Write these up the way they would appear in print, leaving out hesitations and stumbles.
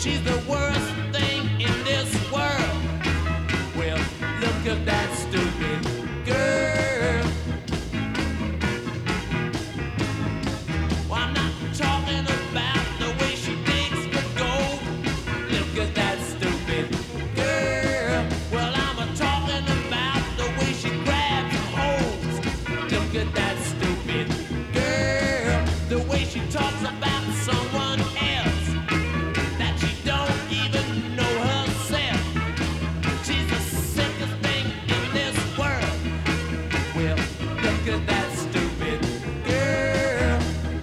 She's the worst thing in this world. Well, look at that stupid girl. Well, I'm not talking about the way she digs for gold. Look at that stupid girl. Well, I'm talking about the way she grabs and holds. Look at that stupid girl. The way she talks about someone else that she don't even know herself. She's the sickest thing in this world. Well, look at that stupid girl.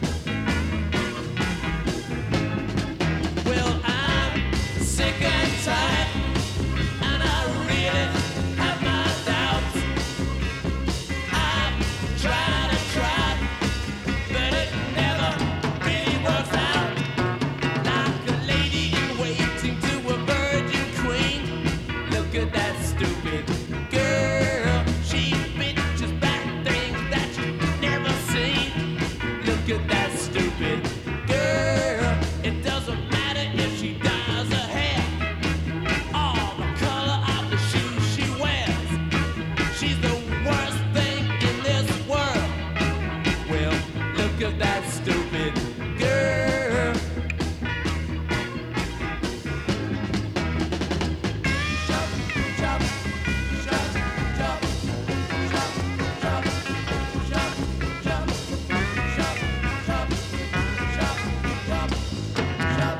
Well, I'm sick and tired, and I really have my doubts. I've tried and tried, but it never really works out. Like a lady in waiting to a virgin queen. Look at that stupid girl. She bitches back things that you've never seen. Look at that stupid girl. It doesn't matter if she dyes her hair or the color of the shoes she wears. She's the worst thing in this world. Well, look at that stupid girl. Shop, shop, shop, shop, shop, shop, shop, shop, shop, shop, shop, shop, shop.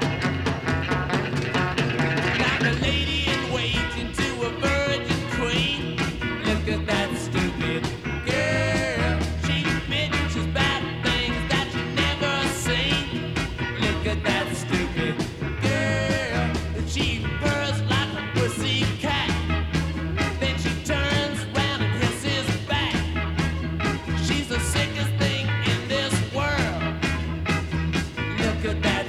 Like a lady in waiting to a virgin queen. Look at that stupid girl. She bitches bad things that you never seen. Look at that stupid girl. She purrs like a pussy cat. Then she turns round and hisses back. She's the sickest thing in this world. Look at that